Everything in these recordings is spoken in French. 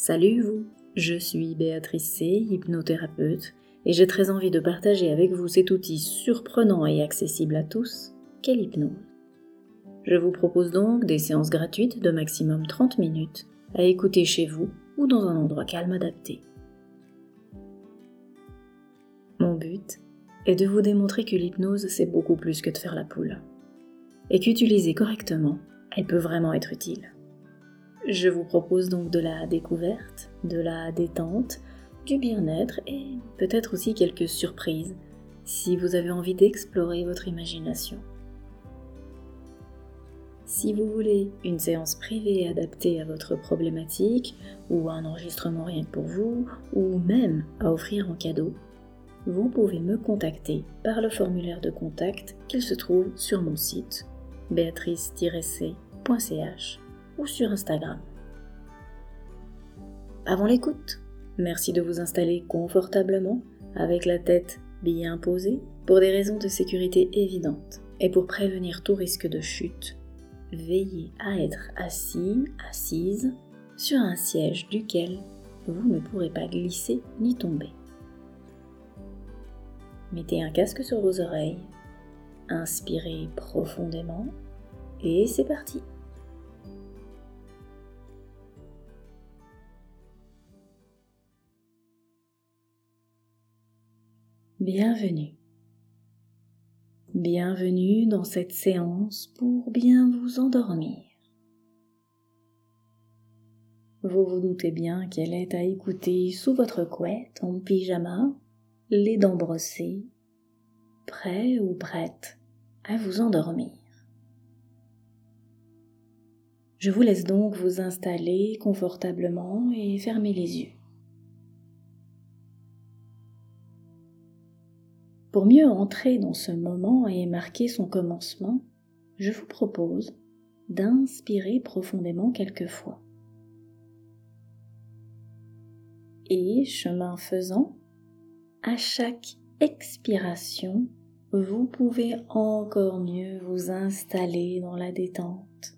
Salut vous, je suis Béatrice C, hypnothérapeute, et j'ai très envie de partager avec vous cet outil surprenant et accessible à tous qu'est l'hypnose. Je vous propose donc des séances gratuites de maximum 30 minutes à écouter chez vous ou dans un endroit calme adapté. Mon but est de vous démontrer que l'hypnose c'est beaucoup plus que de faire la poule, et qu'utilisée correctement, elle peut vraiment être utile. Je vous propose donc de la découverte, de la détente, du bien-être et peut-être aussi quelques surprises si vous avez envie d'explorer votre imagination. Si vous voulez une séance privée adaptée à votre problématique ou un enregistrement rien que pour vous ou même à offrir en cadeau, vous pouvez me contacter par le formulaire de contact qu'il se trouve sur mon site béatrice-c.ch ou sur Instagram. Avant l'écoute, merci de vous installer confortablement avec la tête bien posée pour des raisons de sécurité évidentes et pour prévenir tout risque de chute. Veillez à être assis, assise sur un siège duquel vous ne pourrez pas glisser ni tomber. Mettez un casque sur vos oreilles, inspirez profondément et c'est parti. Bienvenue. Bienvenue dans cette séance pour bien vous endormir. Vous vous doutez bien qu'elle est à écouter sous votre couette, en pyjama, les dents brossées, prêt ou prête à vous endormir. Je vous laisse donc vous installer confortablement et fermer les yeux. Pour mieux entrer dans ce moment et marquer son commencement, je vous propose d'inspirer profondément quelques fois. Et chemin faisant, à chaque expiration, vous pouvez encore mieux vous installer dans la détente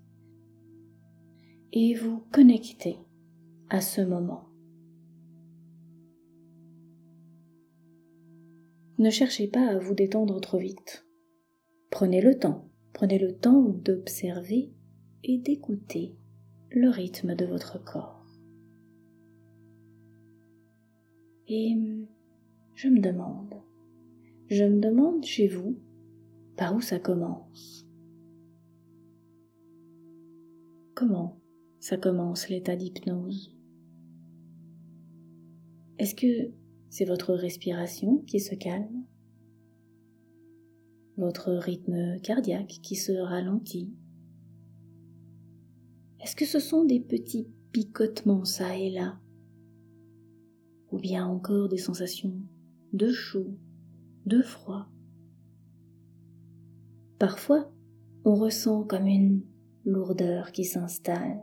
et vous connecter à ce moment. Ne cherchez pas à vous détendre trop vite. Prenez le temps d'observer et d'écouter le rythme de votre corps. Et je me demande chez vous, par où ça commence? Comment ça commence l'état d'hypnose? Est-ce que c'est votre respiration qui se calme? Votre rythme cardiaque qui se ralentit? Est-ce que ce sont des petits picotements ça et là? Ou bien encore des sensations de chaud, de froid? Parfois, on ressent comme une lourdeur qui s'installe,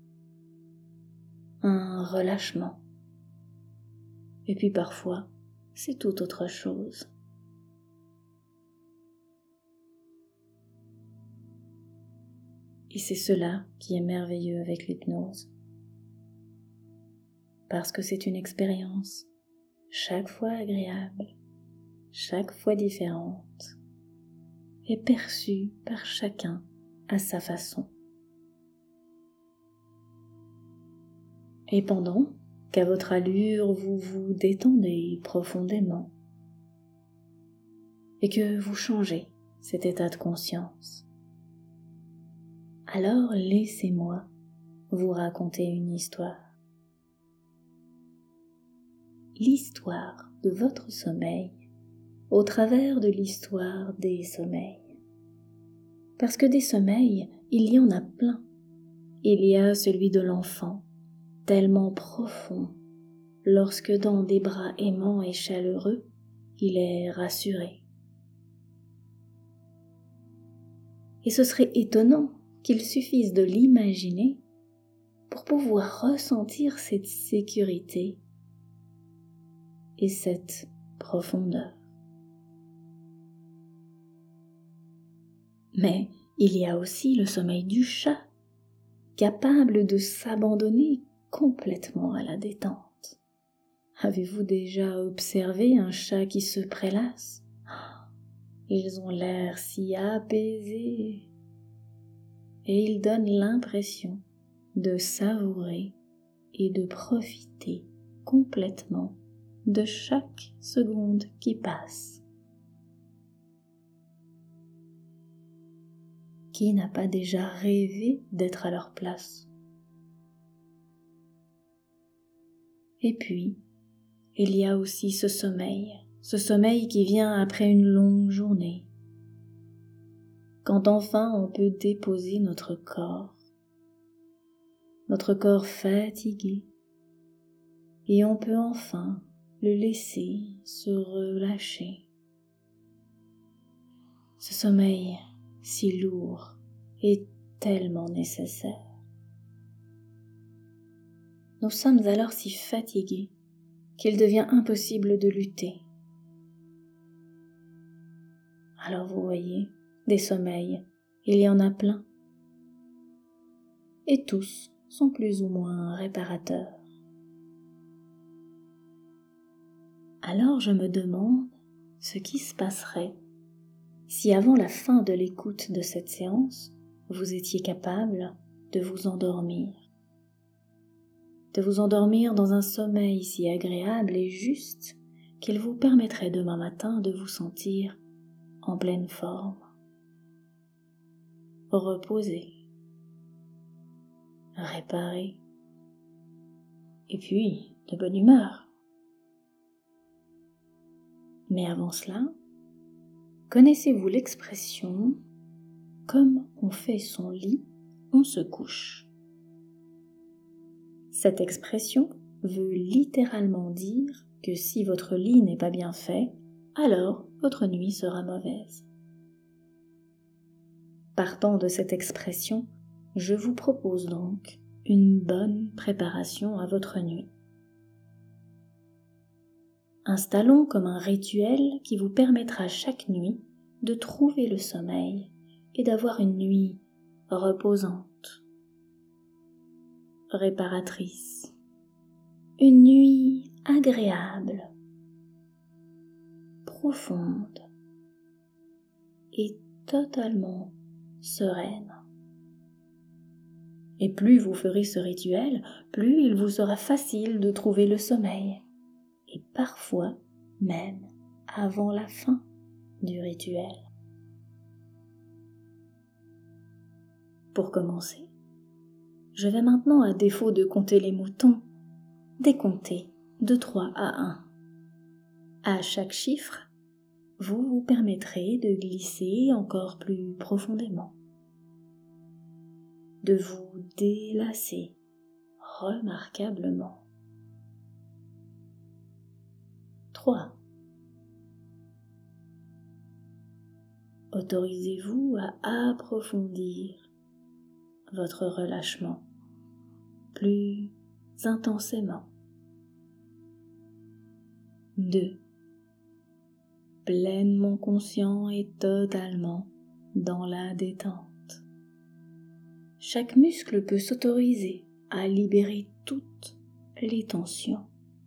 un relâchement. Et puis parfois, c'est tout autre chose. Et c'est cela qui est merveilleux avec l'hypnose. Parce que c'est une expérience chaque fois agréable, chaque fois différente, et perçue par chacun à sa façon. Et pendant qu'à votre allure vous vous détendez profondément et que vous changez cet état de conscience, alors laissez-moi vous raconter une histoire. L'histoire de votre sommeil au travers de l'histoire des sommeils. Parce que des sommeils, il y en a plein. Il y a celui de l'enfant, tellement profond, lorsque dans des bras aimants et chaleureux, il est rassuré. Et ce serait étonnant qu'il suffise de l'imaginer pour pouvoir ressentir cette sécurité et cette profondeur. Mais il y a aussi le sommeil du chat, capable de s'abandonner complètement à la détente. Avez-vous déjà observé un chat qui se prélasse? Ils ont l'air si apaisés et ils donnent l'impression de savourer et de profiter complètement de chaque seconde qui passe. Qui n'a pas déjà rêvé d'être à leur place? Et puis, il y a aussi ce sommeil qui vient après une longue journée, quand enfin on peut déposer notre corps fatigué, et on peut enfin le laisser se relâcher. Ce sommeil si lourd est tellement nécessaire. Nous sommes alors si fatigués qu'il devient impossible de lutter. Alors vous voyez, des sommeils, il y en a plein. Et tous sont plus ou moins réparateurs. Alors je me demande ce qui se passerait si avant la fin de l'écoute de cette séance, vous étiez capable de vous endormir. De vous endormir dans un sommeil si agréable et juste qu'il vous permettrait demain matin de vous sentir en pleine forme, reposé, réparé, et puis de bonne humeur. Mais avant cela, connaissez-vous l'expression « comme on fait son lit, on se couche ». Cette expression veut littéralement dire que si votre lit n'est pas bien fait, alors votre nuit sera mauvaise. Partant de cette expression, je vous propose donc une bonne préparation à votre nuit. Installons comme un rituel qui vous permettra chaque nuit de trouver le sommeil et d'avoir une nuit reposante, réparatrice, une nuit agréable, profonde et totalement sereine. Et plus vous ferez ce rituel, plus il vous sera facile de trouver le sommeil, et parfois même avant la fin du rituel. Pour commencer, je vais maintenant, à défaut de compter les moutons, décompter de 3 à 1. À chaque chiffre, vous vous permettrez de glisser encore plus profondément, de vous délasser remarquablement. 3. Autorisez-vous à approfondir votre relâchement plus intensément. 2. Pleinement conscient et totalement dans la détente. Chaque muscle peut s'autoriser à libérer toutes les tensions.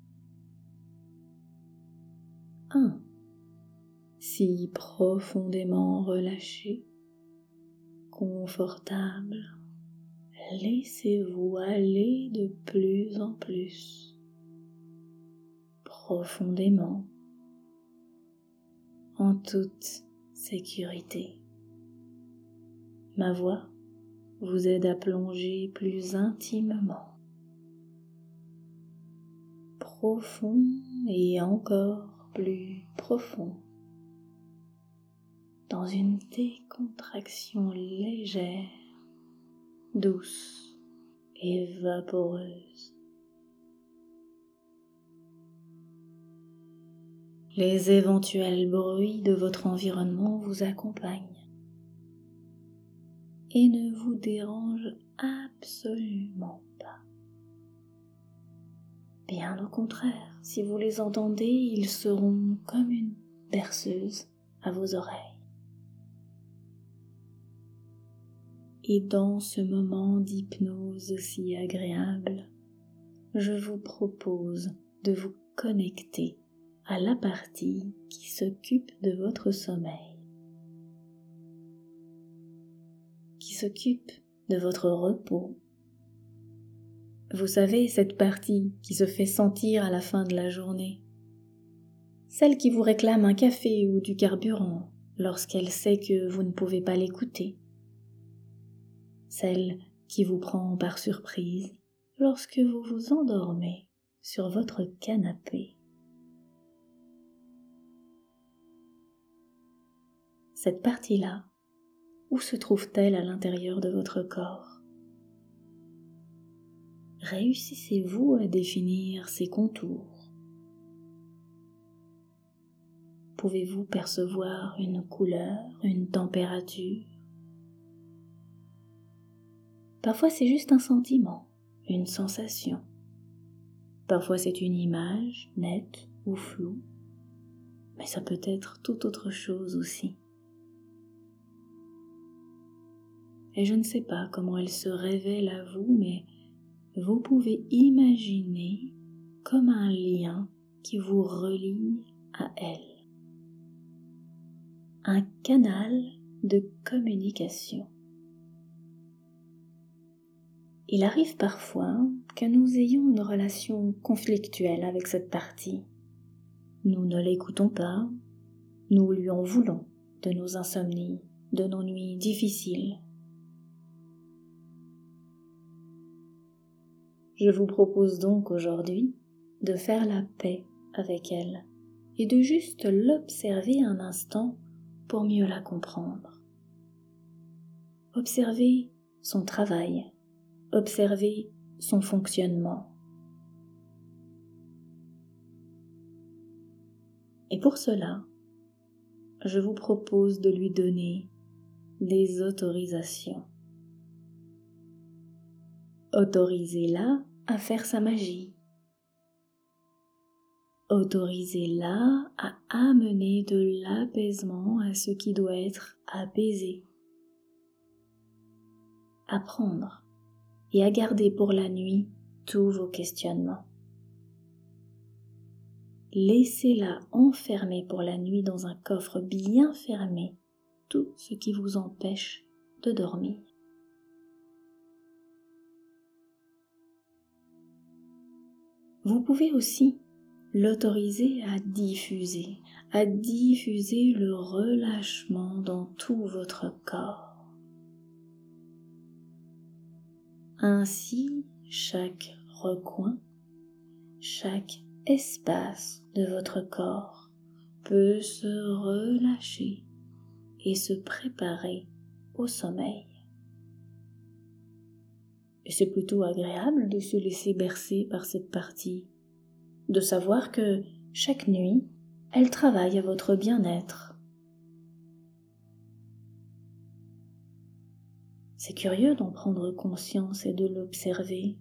1. Si profondément relâché, confortable, laissez-vous aller de plus en plus, profondément, en toute sécurité. Ma voix vous aide à plonger plus intimement, profond et encore plus profond, dans une décontraction légère, douce et vaporeuse. Les éventuels bruits de votre environnement vous accompagnent et ne vous dérangent absolument pas. Bien au contraire, si vous les entendez, ils seront comme une berceuse à vos oreilles. Et dans ce moment d'hypnose si agréable, je vous propose de vous connecter à la partie qui s'occupe de votre sommeil, qui s'occupe de votre repos. Vous savez, cette partie qui se fait sentir à la fin de la journée, celle qui vous réclame un café ou du carburant lorsqu'elle sait que vous ne pouvez pas l'écouter, celle qui vous prend par surprise lorsque vous vous endormez sur votre canapé. Cette partie-là, où se trouve-t-elle à l'intérieur de votre corps? Réussissez-vous à définir ses contours? Pouvez-vous percevoir une couleur, une température? Parfois c'est juste un sentiment, une sensation. Parfois c'est une image nette ou floue, mais ça peut être tout autre chose aussi. Et je ne sais pas comment elle se révèle à vous, mais vous pouvez imaginer comme un lien qui vous relie à elle. Un canal de communication. Il arrive parfois que nous ayons une relation conflictuelle avec cette partie. Nous ne l'écoutons pas, nous lui en voulons de nos insomnies, de nos nuits difficiles. Je vous propose donc aujourd'hui de faire la paix avec elle et de juste l'observer un instant pour mieux la comprendre. Observez son travail, observez son fonctionnement. Et pour cela, je vous propose de lui donner des autorisations. Autorisez-la à faire sa magie. Autorisez-la à amener de l'apaisement à ce qui doit être apaisé. À prendre et à garder pour la nuit tous vos questionnements. Laissez-la enfermer pour la nuit dans un coffre bien fermé tout ce qui vous empêche de dormir. Vous pouvez aussi l'autoriser à diffuser le relâchement dans tout votre corps. Ainsi, chaque recoin, chaque espace de votre corps peut se relâcher et se préparer au sommeil. Et c'est plutôt agréable de se laisser bercer par cette partie, de savoir que chaque nuit, elle travaille à votre bien-être. C'est curieux d'en prendre conscience et de l'observer.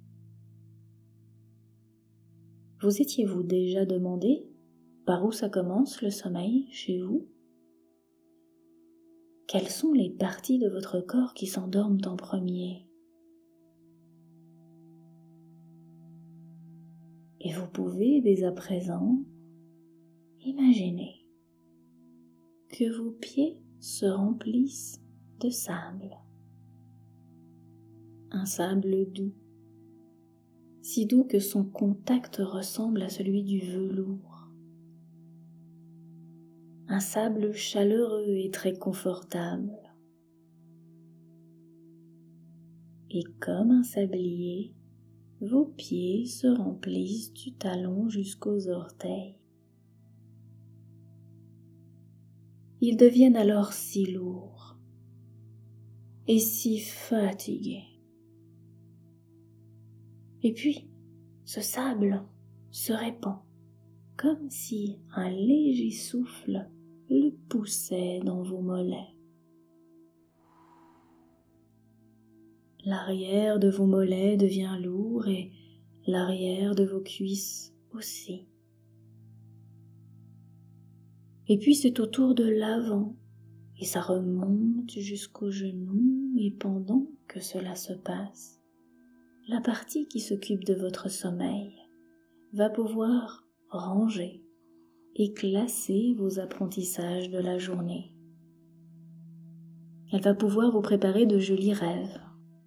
Vous étiez-vous déjà demandé par où ça commence le sommeil chez vous? Quelles sont les parties de votre corps qui s'endorment en premier? Et vous pouvez dès à présent imaginer que vos pieds se remplissent de sable. Un sable doux, si doux que son contact ressemble à celui du velours. Un sable chaleureux et très confortable. Et comme un sablier, vos pieds se remplissent du talon jusqu'aux orteils. Ils deviennent alors si lourds et si fatigués. Et puis, ce sable se répand comme si un léger souffle le poussait dans vos mollets. L'arrière de vos mollets devient lourd et l'arrière de vos cuisses aussi. Et puis c'est au tour de l'avant et ça remonte jusqu'aux genoux et pendant que cela se passe, la partie qui s'occupe de votre sommeil va pouvoir ranger et classer vos apprentissages de la journée. Elle va pouvoir vous préparer de jolis rêves.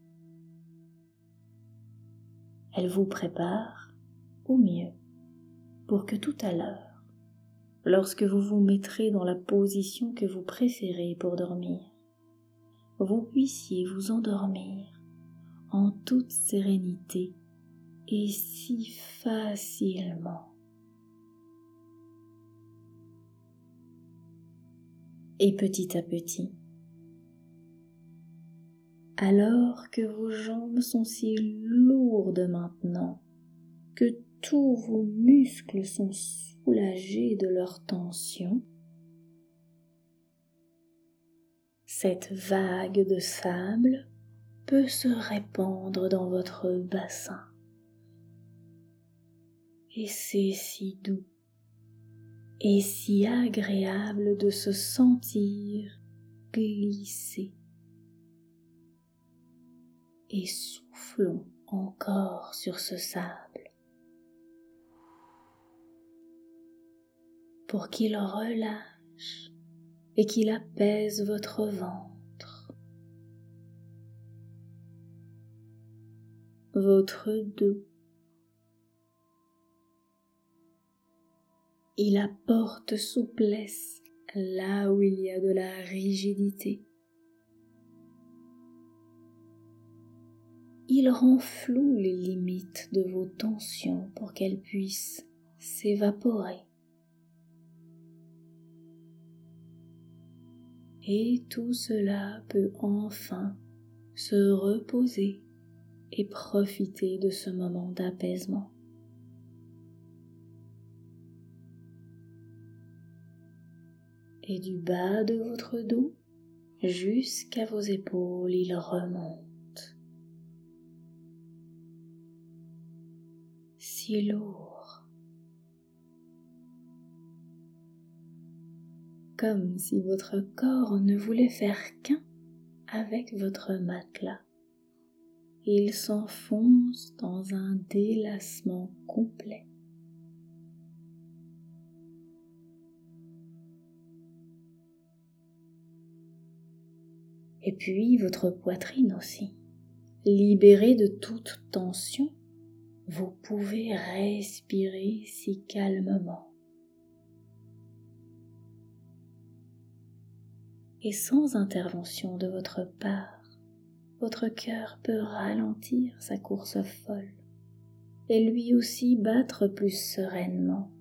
Elle vous prépare au mieux pour que tout à l'heure, lorsque vous vous mettrez dans la position que vous préférez pour dormir, vous puissiez vous endormir en toute sérénité et si facilement. Et petit à petit, alors que vos jambes sont si lourdes maintenant, que tous vos muscles sont soulagés de leur tension, cette vague de sable peut se répandre dans votre bassin. Et c'est si doux et si agréable de se sentir glisser. Et soufflons encore sur ce sable pour qu'il relâche et qu'il apaise votre ventre, votre dos. Il apporte souplesse là où il y a de la rigidité. Il rend flou les limites de vos tensions pour qu'elles puissent s'évaporer. Et tout cela peut enfin se reposer et profiter de ce moment d'apaisement. Et du bas de votre dos jusqu'à vos épaules, il remonte. Si lourd, comme si votre corps ne voulait faire qu'un avec votre matelas. Il s'enfonce dans un délassement complet. Et puis votre poitrine aussi, libérée de toute tension, vous pouvez respirer si calmement. Et sans intervention de votre part, votre cœur peut ralentir sa course folle et lui aussi battre plus sereinement.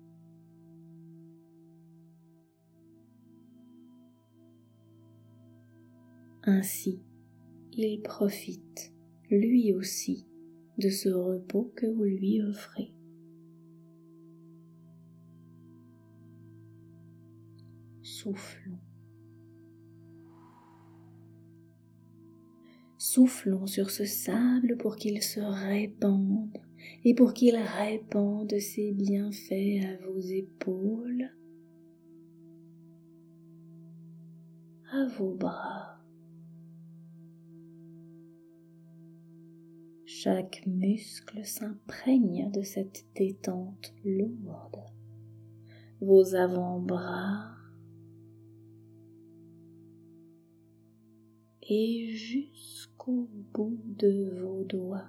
Ainsi, il profite, lui aussi, de ce repos que vous lui offrez. Soufflons. Soufflons sur ce sable pour qu'il se répande et pour qu'il répande ses bienfaits à vos épaules, à vos bras. Chaque muscle s'imprègne de cette détente lourde. Vos avant-bras et jusqu'au bout de vos doigts.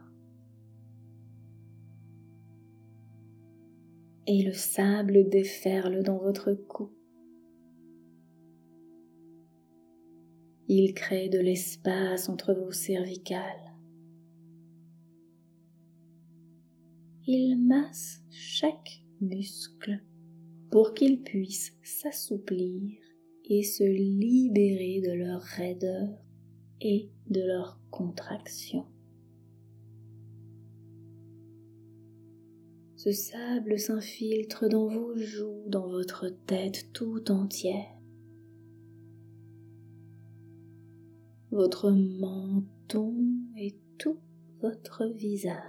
Et le sable déferle dans votre cou. Il crée de l'espace entre vos cervicales. Il masse chaque muscle pour qu'ils puissent s'assouplir et se libérer de leur raideur et de leur contraction. Ce sable s'infiltre dans vos joues, dans votre tête tout entière. Votre menton et tout votre visage.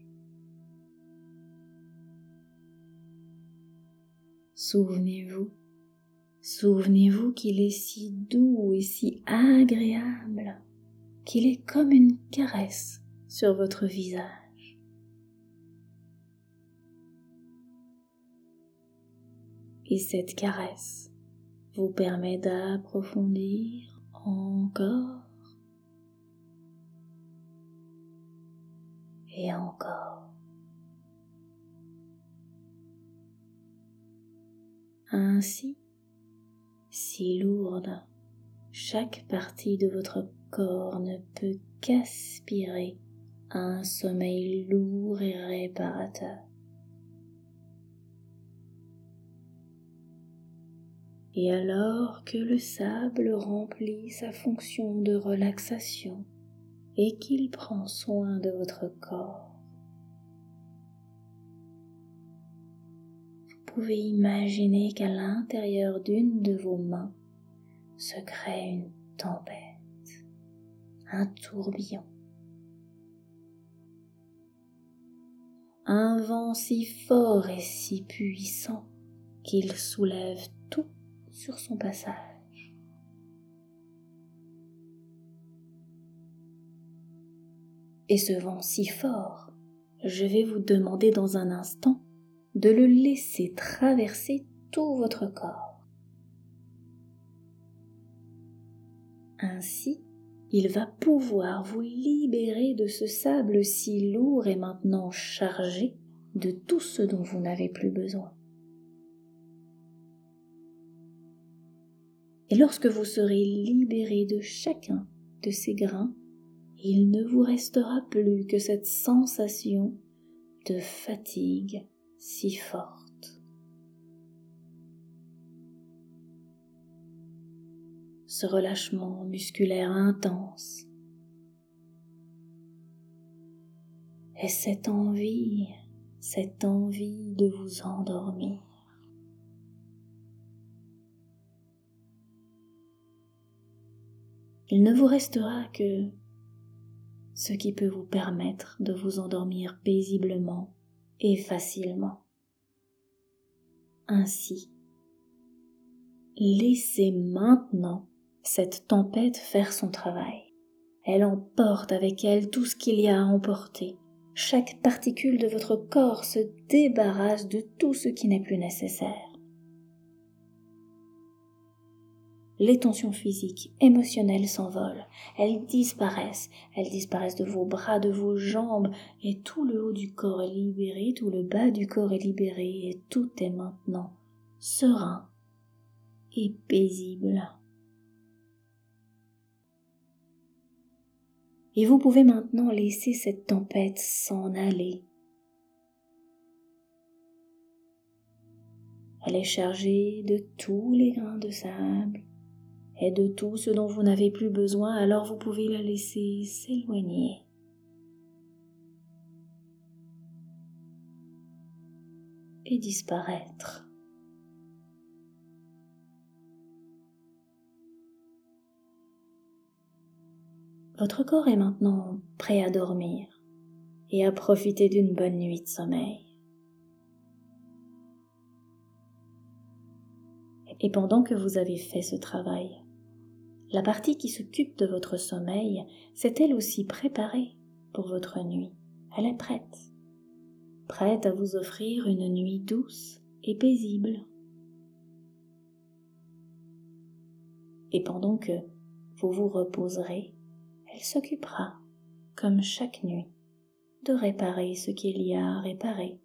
Souvenez-vous qu'il est si doux et si agréable, qu'il est comme une caresse sur votre visage. Et cette caresse vous permet d'approfondir encore et encore. Ainsi, si lourde, chaque partie de votre corps ne peut qu'aspirer à un sommeil lourd et réparateur. Et alors que le sable remplit sa fonction de relaxation et qu'il prend soin de votre corps, vous pouvez imaginer qu'à l'intérieur d'une de vos mains se crée une tempête, un tourbillon, un vent si fort et si puissant qu'il soulève tout sur son passage. Et ce vent si fort, je vais vous demander dans un instant de le laisser traverser tout votre corps. Ainsi, il va pouvoir vous libérer de ce sable si lourd et maintenant chargé de tout ce dont vous n'avez plus besoin. Et lorsque vous serez libéré de chacun de ces grains, il ne vous restera plus que cette sensation de fatigue si forte. Ce relâchement musculaire intense et cette envie de vous endormir. Il ne vous restera que ce qui peut vous permettre de vous endormir paisiblement et facilement. Ainsi, laissez maintenant cette tempête faire son travail. Elle emporte avec elle tout ce qu'il y a à emporter. Chaque particule de votre corps se débarrasse de tout ce qui n'est plus nécessaire. Les tensions physiques, émotionnelles s'envolent, elles disparaissent de vos bras, de vos jambes, et tout le haut du corps est libéré, tout le bas du corps est libéré, et tout est maintenant serein et paisible. Et vous pouvez maintenant laisser cette tempête s'en aller. Elle est chargée de tous les grains de sable et de tout ce dont vous n'avez plus besoin, alors vous pouvez la laisser s'éloigner. Et disparaître. Votre corps est maintenant prêt à dormir et à profiter d'une bonne nuit de sommeil. Et pendant que vous avez fait ce travail, la partie qui s'occupe de votre sommeil s'est elle aussi préparée pour votre nuit. Elle est prête à vous offrir une nuit douce et paisible. Et pendant que vous vous reposerez, elle s'occupera, comme chaque nuit, de réparer ce qu'il y a à réparer,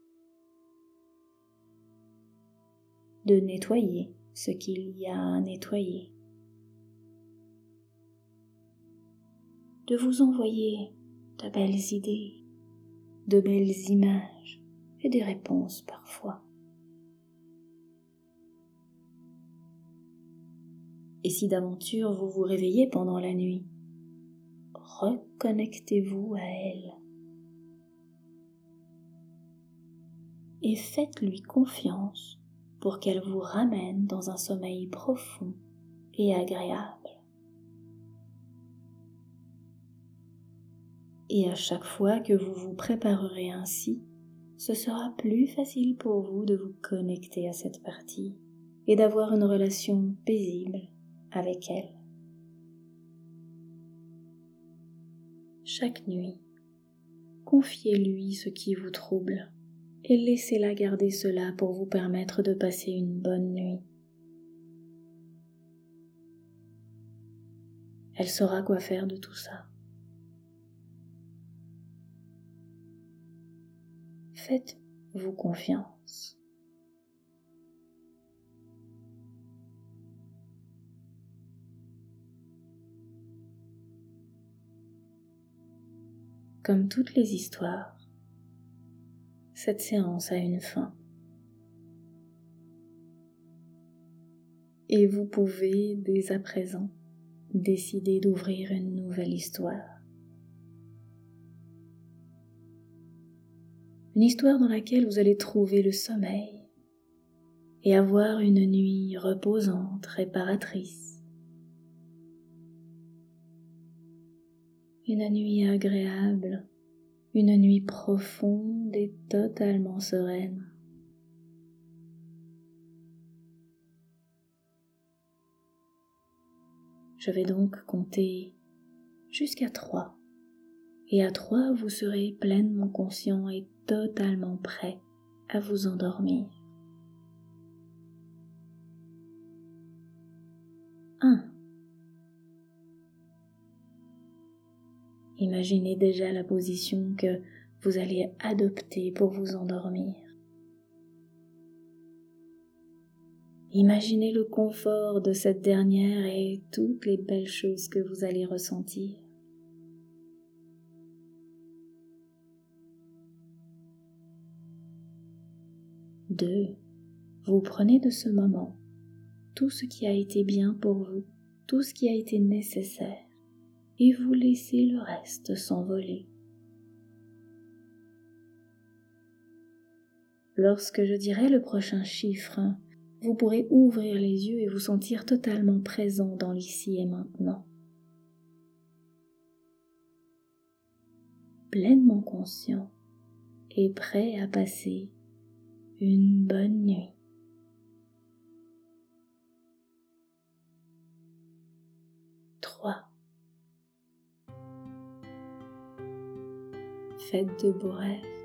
de nettoyer ce qu'il y a à nettoyer, de vous envoyer de belles idées, de belles images et des réponses parfois. Et si d'aventure vous vous réveillez pendant la nuit, reconnectez-vous à elle et faites-lui confiance pour qu'elle vous ramène dans un sommeil profond et agréable. Et à chaque fois que vous vous préparerez ainsi, ce sera plus facile pour vous de vous connecter à cette partie et d'avoir une relation paisible avec elle. Chaque nuit, confiez-lui ce qui vous trouble et laissez-la garder cela pour vous permettre de passer une bonne nuit. Elle saura quoi faire de tout ça. Faites-vous confiance. Comme toutes les histoires, cette séance a une fin. Et vous pouvez, dès à présent, décider d'ouvrir une nouvelle histoire. Une histoire dans laquelle vous allez trouver le sommeil et avoir une nuit reposante, réparatrice. Une nuit agréable, une nuit profonde et totalement sereine. Je vais donc compter jusqu'à 3. Et à 3, vous serez pleinement conscient et totalement prêt à vous endormir. 1. Imaginez déjà la position que vous allez adopter pour vous endormir. Imaginez le confort de cette dernière et toutes les belles choses que vous allez ressentir. 2. Vous prenez de ce moment tout ce qui a été bien pour vous, tout ce qui a été nécessaire, et vous laissez le reste s'envoler. Lorsque je dirai le prochain chiffre, vous pourrez ouvrir les yeux et vous sentir totalement présent dans l'ici et maintenant. Pleinement conscient et prêt à passer une bonne nuit. 3. Faites de beaux rêves.